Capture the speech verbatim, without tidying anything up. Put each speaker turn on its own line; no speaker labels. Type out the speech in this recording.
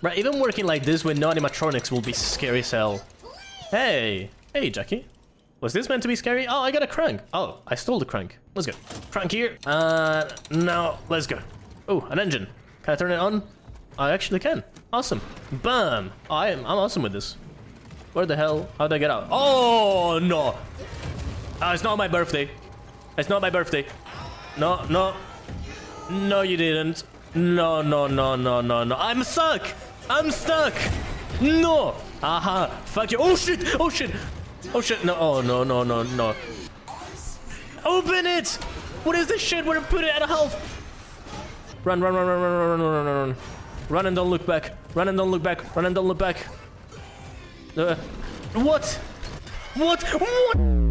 Right, even working like this with no animatronics will be scary as hell. Hey, hey, Jackie. Was this meant to be scary? Oh, I got a crank. Oh, I stole the crank. Let's go. Crank here. Uh, now, let's go. Oh, an engine. Can I turn it on? I actually can. Awesome. Bam. I am, I'm awesome with this. Where the hell? How'd I get out? Oh, no. Oh, it's not my birthday. It's not my birthday. No, no. No, you didn't. No, no, no, no, no, no. I'm stuck. I'm stuck. No. Aha. Fuck you. Oh, shit. Oh, shit. Oh, shit. No. Oh, no, no, no, no. Open it. What is this shit? We're putting it at a health. Run, run, run, run, run, run, run, run, run. Run and don't look back. Run and don't look back. Run and don't look back. Uh, what? What? What?